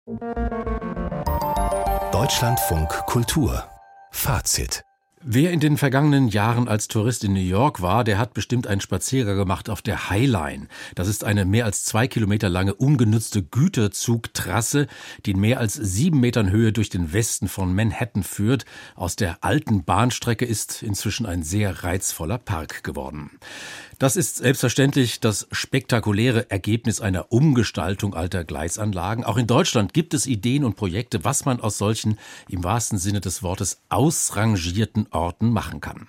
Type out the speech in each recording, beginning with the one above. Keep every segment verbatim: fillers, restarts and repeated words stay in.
Deutschlandfunk Kultur. Fazit. Wer in den vergangenen Jahren als Tourist in New York war, der hat bestimmt einen Spaziergang gemacht auf der High Line. Das ist eine mehr als zwei Kilometer lange ungenutzte Güterzugtrasse, die in mehr als sieben Metern Höhe durch den Westen von Manhattan führt. Aus der alten Bahnstrecke ist inzwischen ein sehr reizvoller Park geworden. Das ist selbstverständlich das spektakuläre Ergebnis einer Umgestaltung alter Gleisanlagen. Auch in Deutschland gibt es Ideen und Projekte, was man aus solchen, im wahrsten Sinne des Wortes, ausrangierten Orten machen kann.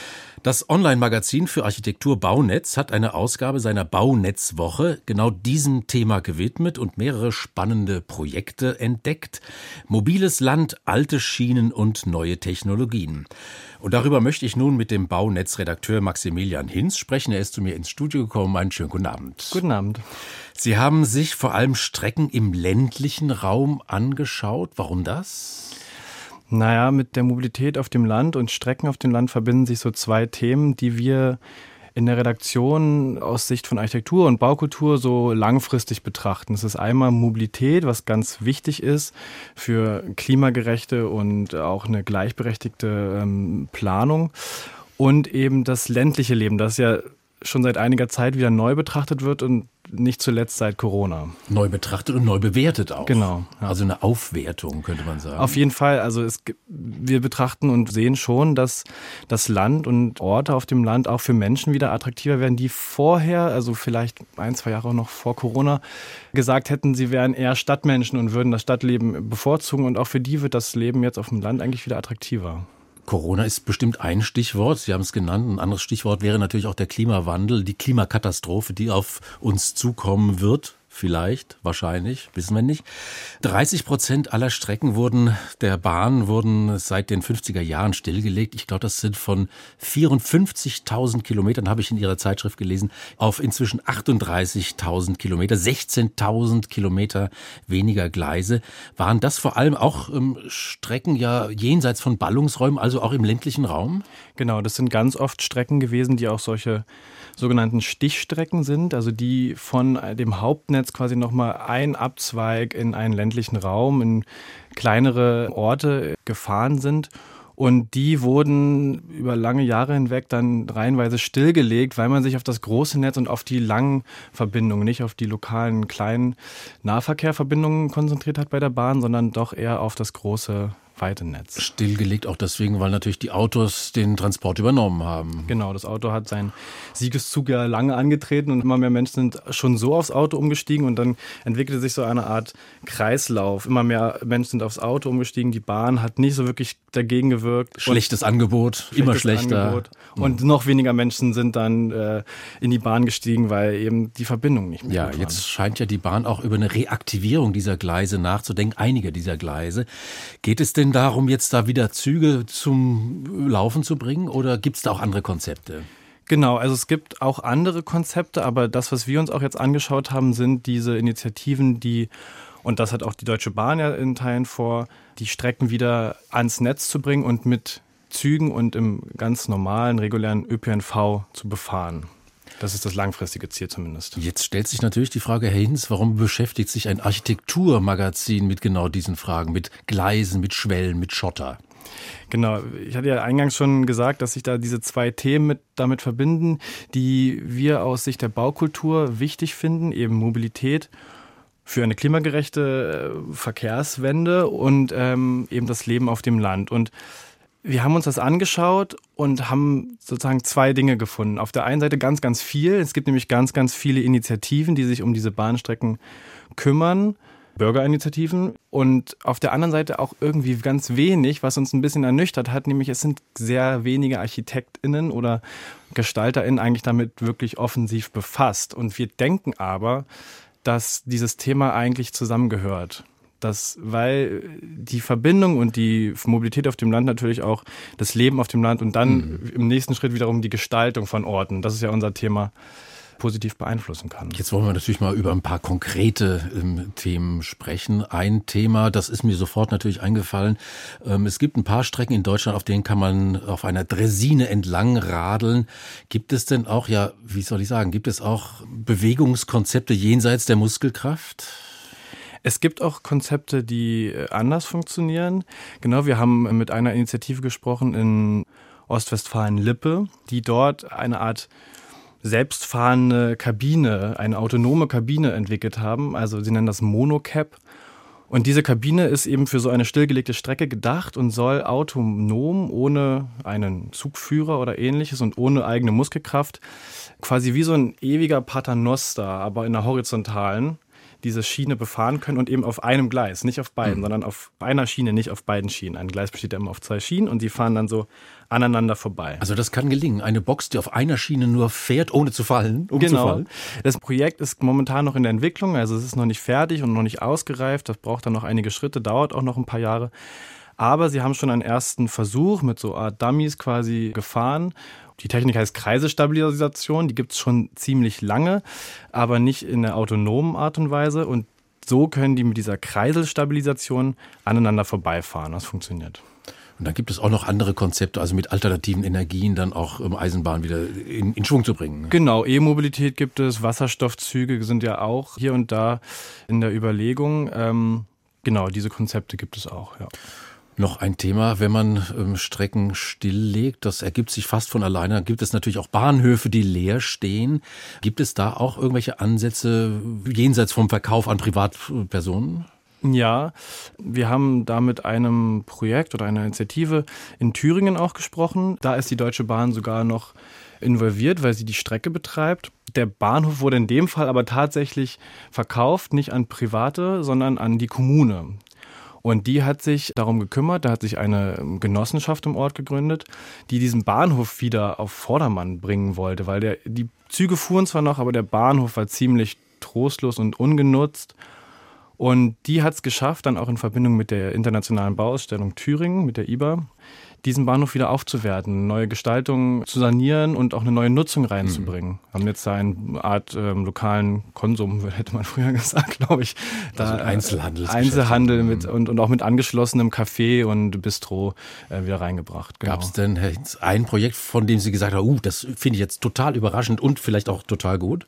Das Online-Magazin für Architektur Baunetz hat eine Ausgabe seiner Baunetzwoche genau diesem Thema gewidmet und mehrere spannende Projekte entdeckt. Mobiles Land, alte Schienen und neue Technologien. Und darüber möchte ich nun mit dem Baunetzredakteur Maximilian Hinz sprechen. Er ist zu mir ins Studio gekommen. Einen schönen guten Abend. Guten Abend. Sie haben sich vor allem Strecken im ländlichen Raum angeschaut. Warum das? Naja, mit der Mobilität auf dem Land und Strecken auf dem Land verbinden sich so zwei Themen, die wir in der Redaktion aus Sicht von Architektur und Baukultur so langfristig betrachten. Es ist einmal Mobilität, was ganz wichtig ist für klimagerechte und auch eine gleichberechtigte ähm, Planung. Und eben das ländliche Leben, das ja schon seit einiger Zeit wieder neu betrachtet wird und nicht zuletzt seit Corona. Neu betrachtet und neu bewertet auch. Genau. Ja. Also eine Aufwertung, könnte man sagen. Auf jeden Fall. Also es, wir betrachten und sehen schon, dass das Land und Orte auf dem Land auch für Menschen wieder attraktiver werden, die vorher, also vielleicht ein, zwei Jahre noch vor Corona, gesagt hätten, sie wären eher Stadtmenschen und würden das Stadtleben bevorzugen. Und auch für die wird das Leben jetzt auf dem Land eigentlich wieder attraktiver. Corona ist bestimmt ein Stichwort, Sie haben es genannt. Ein anderes Stichwort wäre natürlich auch der Klimawandel, die Klimakatastrophe, die auf uns zukommen wird. Vielleicht, wahrscheinlich, wissen wir nicht. dreißig Prozent aller Strecken wurden der Bahn wurden seit den fünfziger Jahren stillgelegt. Ich glaube, das sind von vierundfünfzigtausend Kilometern, habe ich in Ihrer Zeitschrift gelesen, auf inzwischen achtunddreißigtausend Kilometer, sechzehntausend Kilometer weniger Gleise. Waren das vor allem auch ähm, Strecken ja jenseits von Ballungsräumen, also auch im ländlichen Raum? Genau, das sind ganz oft Strecken gewesen, die auch solche sogenannten Stichstrecken sind, also die von dem Hauptnetz quasi nochmal ein Abzweig in einen ländlichen Raum, in kleinere Orte gefahren sind. Und die wurden über lange Jahre hinweg dann reihenweise stillgelegt, weil man sich auf das große Netz und auf die langen Verbindungen, nicht auf die lokalen kleinen Nahverkehrverbindungen konzentriert hat bei der Bahn, sondern doch eher auf das große weite Netz. Stillgelegt auch deswegen, weil natürlich die Autos den Transport übernommen haben. Genau, das Auto hat seinen Siegeszug ja lange angetreten und immer mehr Menschen sind schon so aufs Auto umgestiegen und dann entwickelte sich so eine Art Kreislauf. Immer mehr Menschen sind aufs Auto umgestiegen, die Bahn hat nicht so wirklich dagegen gewirkt. Schlechtes Angebot, immer schlechter. Angebot. Und noch weniger Menschen sind dann äh, in die Bahn gestiegen, weil eben die Verbindung nicht mehr Ja, gut war. jetzt scheint ja die Bahn auch über eine Reaktivierung dieser Gleise nachzudenken, einige dieser Gleise. Geht es denn darum, jetzt da wieder Züge zum Laufen zu bringen oder gibt es da auch andere Konzepte? Genau, also es gibt auch andere Konzepte, aber das, was wir uns auch jetzt angeschaut haben, sind diese Initiativen, die, und das hat auch die Deutsche Bahn ja in Teilen vor, die Strecken wieder ans Netz zu bringen und mit Zügen und im ganz normalen, regulären Ö P N V zu befahren. Das ist das langfristige Ziel zumindest. Jetzt stellt sich natürlich die Frage, Herr Hinz, warum beschäftigt sich ein Architekturmagazin mit genau diesen Fragen, mit Gleisen, mit Schwellen, mit Schotter? Genau, ich hatte ja eingangs schon gesagt, dass sich da diese zwei Themen mit, damit verbinden, die wir aus Sicht der Baukultur wichtig finden, eben Mobilität für eine klimagerechte Verkehrswende und ähm, eben das Leben auf dem Land. Und wir haben uns das angeschaut und haben sozusagen zwei Dinge gefunden. Auf der einen Seite ganz, ganz viel. Es gibt nämlich ganz, ganz viele Initiativen, die sich um diese Bahnstrecken kümmern, Bürgerinitiativen. Und auf der anderen Seite auch irgendwie ganz wenig, was uns ein bisschen ernüchtert hat, nämlich es sind sehr wenige ArchitektInnen oder GestalterInnen eigentlich damit wirklich offensiv befasst. Und wir denken aber, dass dieses Thema eigentlich zusammengehört. Das, weil die Verbindung und die Mobilität auf dem Land natürlich auch das Leben auf dem Land und dann mhm. im nächsten Schritt wiederum die Gestaltung von Orten, das ist ja unser Thema, positiv beeinflussen kann. Jetzt wollen wir natürlich mal über ein paar konkrete ähm, Themen sprechen. Ein Thema, das ist mir sofort natürlich eingefallen. Ähm, es gibt ein paar Strecken in Deutschland, auf denen kann man auf einer Draisine entlang radeln. Gibt es denn auch, ja, wie soll ich sagen, gibt es auch Bewegungskonzepte jenseits der Muskelkraft? Es gibt auch Konzepte, die anders funktionieren. Genau, wir haben mit einer Initiative gesprochen in Ostwestfalen-Lippe, die dort eine Art selbstfahrende Kabine, eine autonome Kabine entwickelt haben. Also sie nennen das Monocab. Und diese Kabine ist eben für so eine stillgelegte Strecke gedacht und soll autonom, ohne einen Zugführer oder ähnliches und ohne eigene Muskelkraft, quasi wie so ein ewiger Paternoster, aber in der horizontalen, diese Schiene befahren können und eben auf einem Gleis, nicht auf beiden, mhm. sondern auf einer Schiene, nicht auf beiden Schienen. Ein Gleis besteht ja immer auf zwei Schienen und die fahren dann so aneinander vorbei. Also das kann gelingen. Eine Box, die auf einer Schiene nur fährt, ohne zu fallen. Um genau. Zu fallen. Das Projekt ist momentan noch in der Entwicklung, also es ist noch nicht fertig und noch nicht ausgereift. Das braucht dann noch einige Schritte, dauert auch noch ein paar Jahre. Aber sie haben schon einen ersten Versuch mit so Art Dummies quasi gefahren. Die Technik heißt Kreisestabilisation, die gibt es schon ziemlich lange, aber nicht in einer autonomen Art und Weise. Und so können die mit dieser Kreiselstabilisation aneinander vorbeifahren. Das funktioniert. Und dann gibt es auch noch andere Konzepte, also mit alternativen Energien dann auch um Eisenbahn wieder in, in Schwung zu bringen. Genau, E-Mobilität gibt es, Wasserstoffzüge sind ja auch hier und da in der Überlegung. Ähm, genau, diese Konzepte gibt es auch, ja. Noch ein Thema, wenn man ähm, Strecken stilllegt, das ergibt sich fast von alleine, dann gibt es natürlich auch Bahnhöfe, die leer stehen. Gibt es da auch irgendwelche Ansätze jenseits vom Verkauf an Privatpersonen? Ja, wir haben da mit einem Projekt oder einer Initiative in Thüringen auch gesprochen. Da ist die Deutsche Bahn sogar noch involviert, weil sie die Strecke betreibt. Der Bahnhof wurde in dem Fall aber tatsächlich verkauft, nicht an Private, sondern an die Kommune. Und die hat sich darum gekümmert, da hat sich eine Genossenschaft im Ort gegründet, die diesen Bahnhof wieder auf Vordermann bringen wollte, weil der, die Züge fuhren zwar noch, aber der Bahnhof war ziemlich trostlos und ungenutzt. Und die hat es geschafft, dann auch in Verbindung mit der Internationalen Bauausstellung Thüringen, mit der I B A, diesen Bahnhof wieder aufzuwerten, neue Gestaltung zu sanieren und auch eine neue Nutzung reinzubringen. Mhm. Haben jetzt da eine Art ähm, lokalen Konsum, hätte man früher gesagt, glaube ich. Da also Einzelhandel. Einzelhandel mit, und, und auch mit angeschlossenem Café und Bistro äh, wieder reingebracht. Genau. Gab es denn, Herr Hinz, ein Projekt, von dem Sie gesagt haben, uh, das finde ich jetzt total überraschend und vielleicht auch total gut?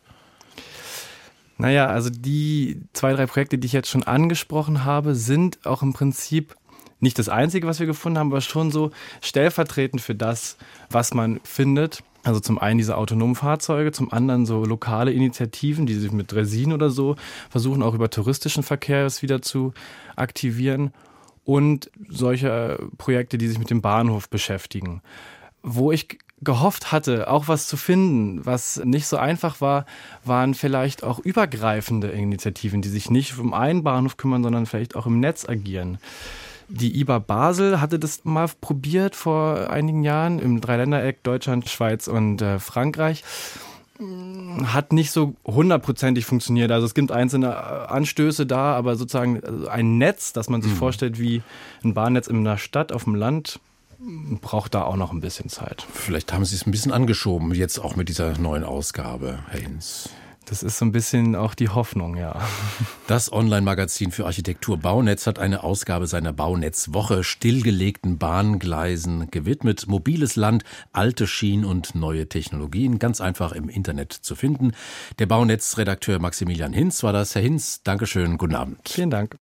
Naja, also die zwei, drei Projekte, die ich jetzt schon angesprochen habe, sind auch im Prinzip nicht das Einzige, was wir gefunden haben, aber schon so stellvertretend für das, was man findet. Also zum einen diese autonomen Fahrzeuge, zum anderen so lokale Initiativen, die sich mit Resin oder so versuchen, auch über touristischen Verkehr es wieder zu aktivieren. Und solche Projekte, die sich mit dem Bahnhof beschäftigen. Wo ich gehofft hatte, auch was zu finden, was nicht so einfach war, waren vielleicht auch übergreifende Initiativen, die sich nicht um einen Bahnhof kümmern, sondern vielleicht auch im Netz agieren. Die I B A Basel hatte das mal probiert vor einigen Jahren im Dreiländereck Deutschland, Schweiz und äh, Frankreich. Hat nicht so hundertprozentig funktioniert. Also es gibt einzelne Anstöße da, aber sozusagen ein Netz, das man sich mhm. vorstellt wie ein Bahnnetz in einer Stadt, auf dem Land, braucht da auch noch ein bisschen Zeit. Vielleicht haben Sie es ein bisschen angeschoben, jetzt auch mit dieser neuen Ausgabe, Herr Hinz. Das ist so ein bisschen auch die Hoffnung, ja. Das Online-Magazin für Architektur Baunetz hat eine Ausgabe seiner Baunetzwoche stillgelegten Bahngleisen gewidmet. Mobiles Land, alte Schienen und neue Technologien, ganz einfach im Internet zu finden. Der Baunetzredakteur Maximilian Hinz war das. Herr Hinz, Dankeschön, guten Abend. Vielen Dank.